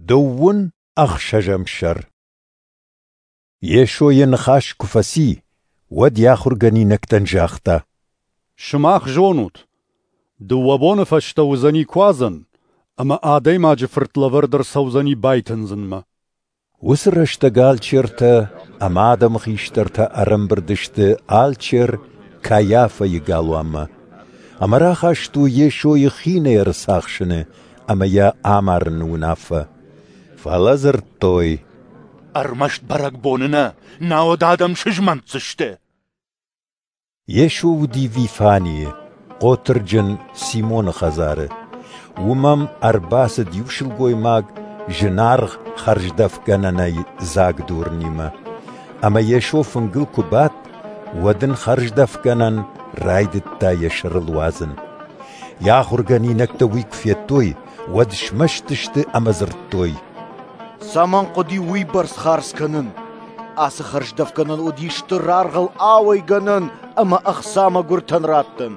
دون أخشجم شر يشو ينخاش كفسي ود ياخر جنينك تنجاختا شماخ جونوت دوابون فشتوزني كوازن أما آدي ما جفرت لوردر سوزني بايتنزن ما وسرشتغال شرتا أما آدم خيشترتا أرمبردشت آلچر كايافا يقالواما أما راخاشتو يشو يخينة يرساخشنه أما يا آمارن ونافا فالازر توي أرمشت برق بوننا ناود آدم شجمنت زشته يشو ودي فيفاني قوترجن سيمون خزاره ومم أرباس ديوشل قوي ماغ جنارغ خرج دفقنناي زاق دور نيمة أما يشو فنقل كبات ودن خرج دفقنن رايدت تا يشر الوازن ياخر غنينك تويك فيتوي ودش مشتشت أما زرتوي سامان قدي ويبرس خارس كنن آس خرج دفقنن وديشتر رارغل آوي غنن أما أخساما قرتن راتن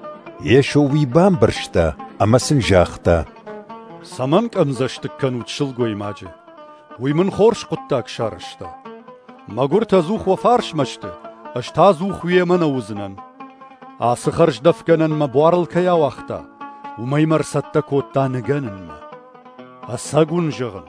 يشو ويبان برشتا أما سنجاختا سامان كمزشتك كانوت شلقوي ماجي ويمن خورش قطاك شارشتا ما قرت زوخ وفارش مشته اشتا زوخ ويمن وزنن آس خرج دفقنن مبوارل كيا وقتا وما يمرستا كوتا نغنن ما أساقون جغن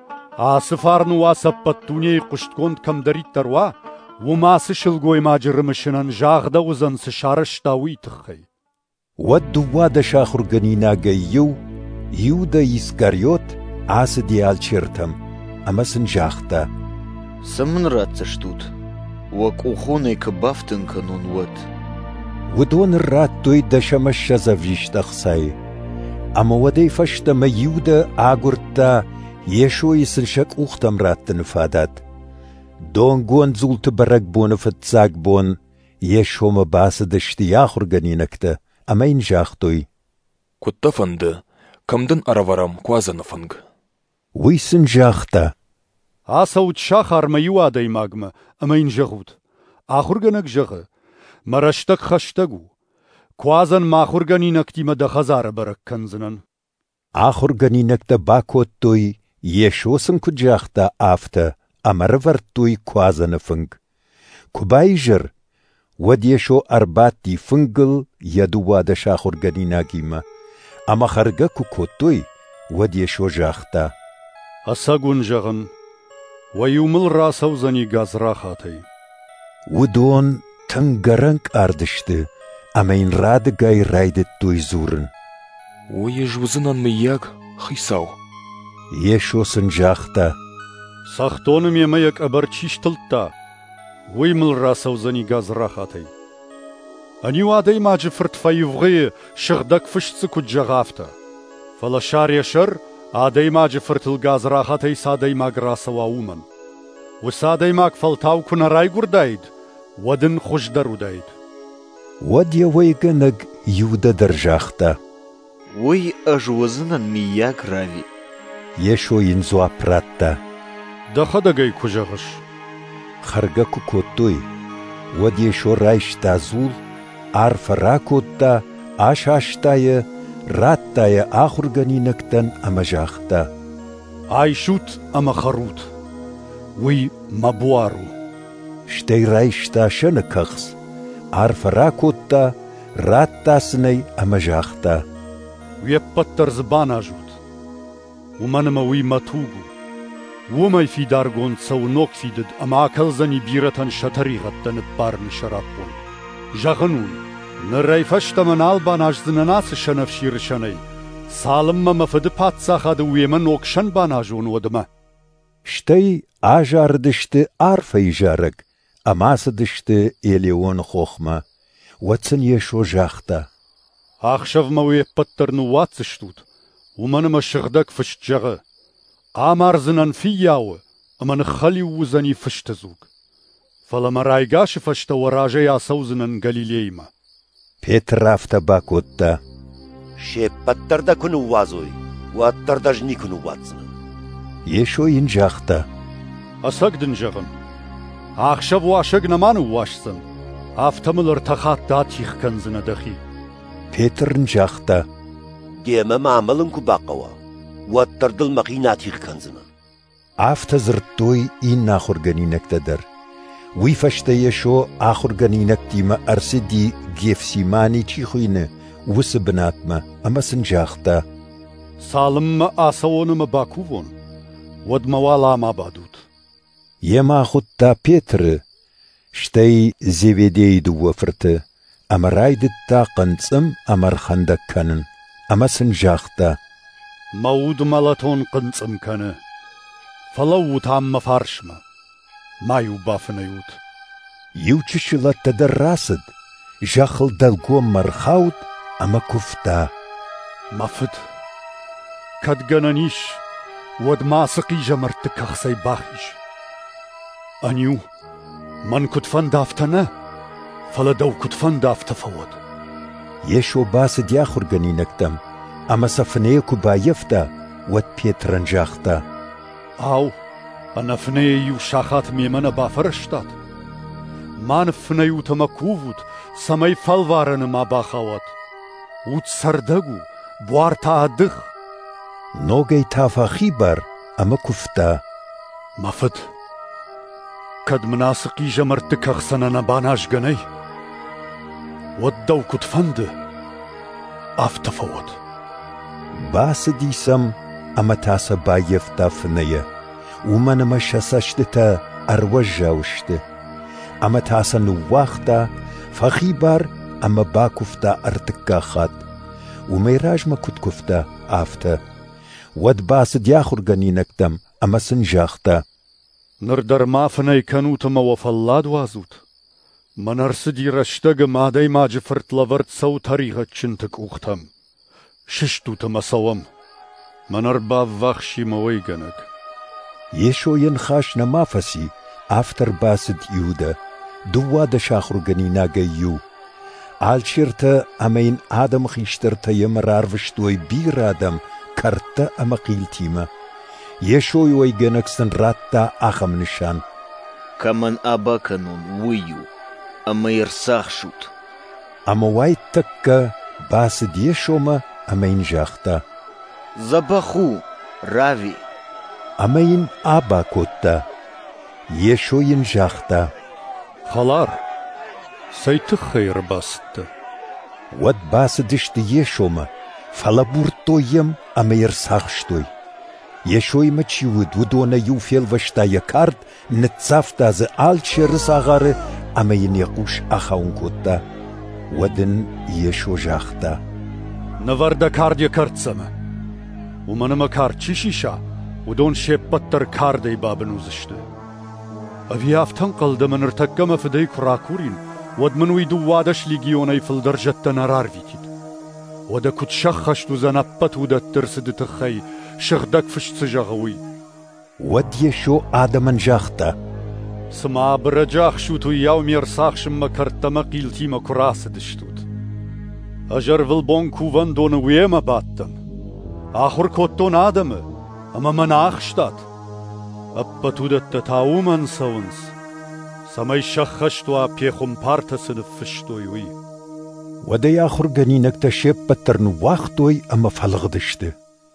آس فارن واسبتوني قشتكوند كم دريت تروا وما سشلقوي ماجي رمشنن جاغدا وزن سشارشتا ويتخي ودو وادا شاخر غنينا غيو يودا يسكاريوت آس ديال شرتم أما سنجاختا سمن رات زشتوت وكوخوني كبافتن كانون ود ودون الرات توي دشمش زفيش تخساي أما ودي فشت ما يودا آغورتا يشو يسنشك أختم رات نفادات دون قوان زولت برق بون فتزاق بون يشو مباس دشتي آخر غنينكتا أما ينجاختوي كنت فند كمدن أرورم كوازن فنگ ويسنجاختا آسا شاخر ما يوادي ماغما أما ينجغود آخر غنك جغ مرشتك خشتگو كوازن ماخر غنينك تيما دخزار برك كنزنن آخر غنينكتا باكوت توي يشو سنكو جاختا آفتا أمرور توي كوازن فنگ كوبايجر ود يشو أرباتي فنگل يدو وادا شاخر غنينا گيما أما خرگا كوكوتوي ود يشو جاختا أساقون جغن ويومل راسو زني غاز راخاتي ودون تنگرنك أردشت أما إن راد غاي رايدت توي زورن ويجوزنن مياغ خيساو يشو سنجاختا ساختونم يميك أبرچيشتلتا ويمل راسو زني غاز راخاتي أني وادي ما جفرت فيفغي شغدك فشتسكو جغافتا فلا شار يشر آدي ما جفرت الغاز راخاتي سادي ما غراسوا ومن وسادي ماك فلتاو كنا راي قردايد ودن خوش درو دايد ود يويغنغ يودا درجاختا وي أجوزنن مياك رافي يشو ينزوا براتا دخدغي كجغش خرگا كوكوتوي ود يشو رايش تازول عارف راكوتا آشاشتايا راتايا آخر غنينكتن أما جاختا عايشوت أما خروت وي مبوارو شتي رايش تاشن كخس عارف راكوتا راتا سني أما جاختا ويبتر زبانا جوت ومنما وي ماتوغو وما في دارغون سو نوك فيدد أما أكل زني بيرتن شتري غتن بارن شرابون جغنون نراي فشت من الباناج زنناس شنفشير شني سالم ما مفد باتسا خد ويمن نوك شن باناجون ودما شتي آجار دشت عارفي جارك أما سدشت إليون خوخما واتسن يشو جاختا أخشف ما ويبتر نوات شتوت ومنما شغدك فشت جغ آمار زنن في ياو أما نخلي وزني فشت زوك فلما رايقاش فشت وراجي ياسو زنن غليليما بيتر رافتا باكوتا شي بتر دا كنو وازوي واتر داجني كنو واتزن يشو ينجاختا أساقدن جغن أخشف واشق نمانو واشسن أفتمل ارتخات داتيخ كنزن دخي بيتر نجاختا ديما معملن كو باقوا واتردل مقیناتی کنزمه ئافتە زرتۆی ئین ناخورگەنینەکتە دەر وی فەشتە یەشۆ ئاخورگەنینەکتیمە ئەرسدی گێفسیمانی چی خوینە وسە بناتمە ئەمە سنجاختە ساڵممە ئاسەوۆنمە باکووبوون وەدمەواڵاما بادوت یەما خودتا پێترە شتەی زێوێدەی دووەفرتە ئەمە ڕایدت تا قەنچم ئەمەر خەندەکەنن ئەمە سنجاختە مەود مەڵەتۆن قنچم کەنە فەڵەوت هەممە فارشمە مای و بافنەیوت یو چ شڵەتە دەڕاست ژەخڵ دەلگۆ مەرخاوت ئەمە کوفتە مەفت کەتگەنەنیش وەدماسقی ژەمەرتکە خسەی باخیش ئەنیو من کوتفەن دافتەنە فەلە دەو کوتفەن دافتەفەوت یەشۆ باست یا خورگەنینەکتەم ئەمە سەفنەیەک و بایەفتە وەت پێترەنجاختە ئاو ئەنە فنەیەی و شاخات مێمەنە بافەرشتات مان فنەیوتەمە کوووت سەمەی فەڵوارەنەما باخەوەت وت سەردەگ و بوار تا دخ نۆگەی تافاخی بەر ئەمە کوفتە مەفت کەد مناسقی ژەمەرتکە خسەنە نەباناشگەنەی وەت دەو کوتفەندە ئافتەفەوت باس دیسەم ئەمە تاسە بایەفتە فنەیە ومەنەمە شەسەشتتە ئەروە ژەوشتە ئەمە تاسە نواختە فەخی بار ئەمە باکوفتە ئەرتکە خات ومەیراژمە کوتکوفتە ئافتە وەت باست یا خورگەنینەکتەم ئەمە سنجاختە نردەرما فنەی کەنوتمەوە فەڵاد وازوت منەرسدی ڕەشتەگە مادەی ماجفرت لەڤەرد سەو تەریغە چنتک ئوختەم ششتوتەمە سەوەم منەر باv ڤەخشیمەوەی گەنەک یێشۆیەن خاش نەمافەسی ئافتەر باست یودە دووا دەشا خورگەنیناگە یو ئالچێرتە ئەمەین ئادەم خیشترتە یەمەرارڤشتۆی بیرادەم کەرتە ئەمە قیلتیمە یێشۆی وەی گەنەکسن ڕاتتا ئاخەم نیشان کە من ئابەکەنون ویو ئەمە ئێرساخ شوت ئەمە وای تەککە باست یێشۆمە ئەمەین ژاختە زەبەخوو ڕاوی ئەمەین ئابا کۆتتە یێشۆین ژاختە خەڵار سەیتە خەیڕ باستە وەت باس دشتی یێشۆمە فەڵە بورتۆیم ئەمە ئێرساخشتۆی یێشۆی مەچیود و دۆنە و فێڵڤەشتا یەکارد نتسافتە زە ئالچێرس ئاغارە ئەمەین یەقوش ئاخاون کۆتتە وەدن یێشۆ ژاختە نەڤەردە کاردیە کەرتسەمە ومەنەمە کار چیشیشا ودۆن شێپەتتەر کاردەی بابنوزشتە ئەڤی ئافتەن قەڵدە منرتەکەمە فدەی کوڕاکوورین وەد منوی دووادەش لیگیۆنەی فڵدەرژەتتە نەرارڤیتید وەدە کوتشە خەشت و زەنەپەت و دەترسدتە خەی شەخدەک فشت سژەغەوی وەت یێشۆ ئادەمەن ژاختە سما برەجاخ شوت و یاو مێرساخشممە کەرتەمە قیلتیمە کوڕاسە دشتوت ئەژەر ڤڵبۆن کوڤەن دۆنە وێمە باتتەم ئاخور کۆتتۆ نادەمە ئەمە مەناخشتات ئەپەتودەتتە تاومەن سەونس سەمەی شەخ خەشتوە پێخم پارتە سنف فشتۆی وی وەدە یا خورگەنینەکتە شێپەتتەرن واختۆی ئەمە فەڵغدشتە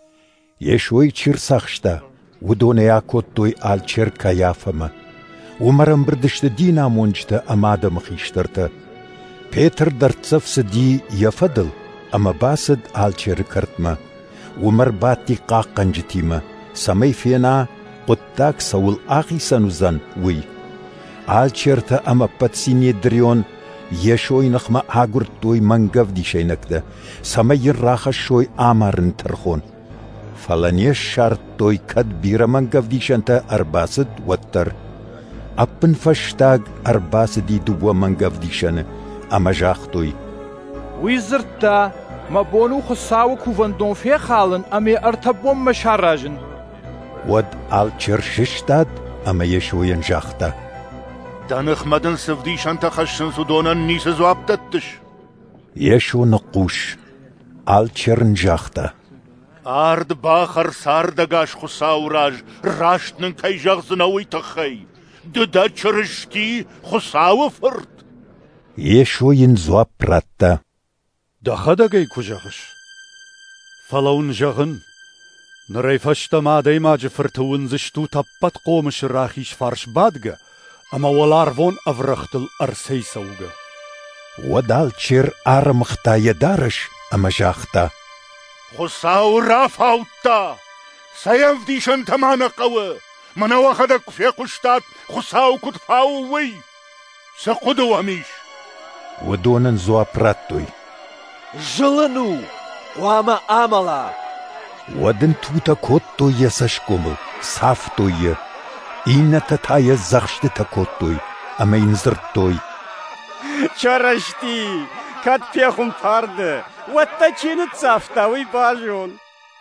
یێشۆی چیرساخشتە و دۆنەیا کۆتتۆی ئالچێر کە یافەمە ومەرەم بردشتە دینا مۆنجتە ئەمادە مخیشترتە پێتر دەرچەفسە دی یەفەدڵ ئەمە باست ئالچێرە کردمە ومەر باتی قاق قەنجتیمە سەمەی فێنا قوتاک سەول ئاخی سەنوزەن وی ئالچێرتە ئەمە پەتسینێ درێۆن یێشۆی نەخمە ئاگورتۆی مەنگەڤ دیشەینەکدە سەمەیین ڕاخە شۆی ئامارن تەرخۆن فەڵەنیە شارتۆی کەت بیرە مەنگەڤ دیشەنتە ئەرباست وەتتەر ئەپن فەشتاگ ئەرباسدی دووە مەنگەڤ دیشەنە ئەمە ژاختۆی وی زرتە مە بۆن و خساوە کوڤەندۆن فێ خاڵن ئەمێ ئەرتە بۆم مەشاڕاژن وەد ئالچێر ششتاد ئەمە یێشۆیەن ژاختە دەنخمەدن سڤدیشەنتە خەشن سودۆنە نیسە زوابتەتش یێشۆ نەقوش ئالچێرن ژاختە ئارد باخەر ساردەگاش خوساوراژ ڕاشتنن کەی ژەغزنەوەی تەخەی ددە چرشتی خوساوە فرد یێشۆین زواب پراتتە دەخە دەگەی کوژەغش فەڵەون ژەغن نريفشت ما ديما جفرتون زشتو تبت قومش راخيش فرش بادگه اما ولارفون افرخت الارسي سوگه ودال چير مختا يدارش اما جاختا خساو رافاوتا سيف ديشن تمانا قوة منا واخدك في قشتات خساو كتفاو وي سقدو هميش ودونن زوا براتوي Жылыну, قواما آملا. ودن توتا كوتو يساشكومل صافتوي إينا تتايا زخشت تكوتوي أما ينزرتوي چرشتی کت پیخون پرده و تا چینت صفتاوی باجون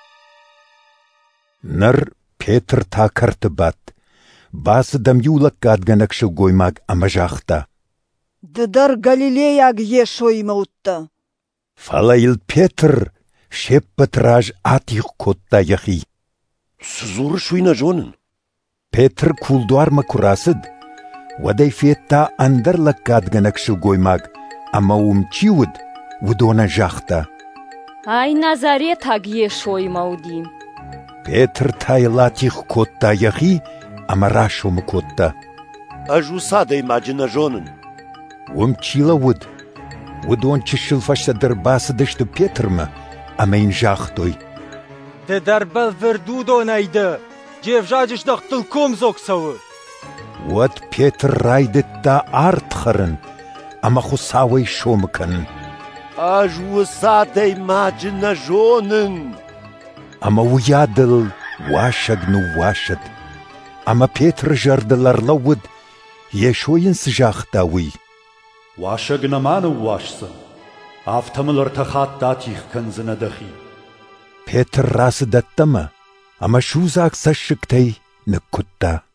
نر بيتر تا كرتبات باس دم يولك قادغنك شو قويماك أما جاختا ددر غاليلياغ يشوي موتا فلايل بيتر شبت راج آتيق كوتا يخي سزور شوينا جونن بيتر كولدوار مكراسد وداي فيتا اندر لك قادغنك شو قويماك أما ومتشيود ودونا جاختا Ай Назарет агьешой маудим. بيتر تايلاتيخ كوتا يخي أما راشو مكوتا أجو سادة ماجنا جونن ومتشيلا ودون تشل فشتا درباس دشت بيتر ما أما ينجاختوي ددر بل وردودو نايده جيف جاجش دختلكم زوك سوه ود بيتر رايدتا آرت خرن أما خساوي شو مكن أجو سادة ماجنا جونن أما ويادل واشد نواشد أما بيتر جردلر لود يشو ينسجاختاوي واشق نمانو واشسن آفتمل ارتخات داتيخ كنزن دخي بيتر راس دتما أما شو زاك سشكتي نكتا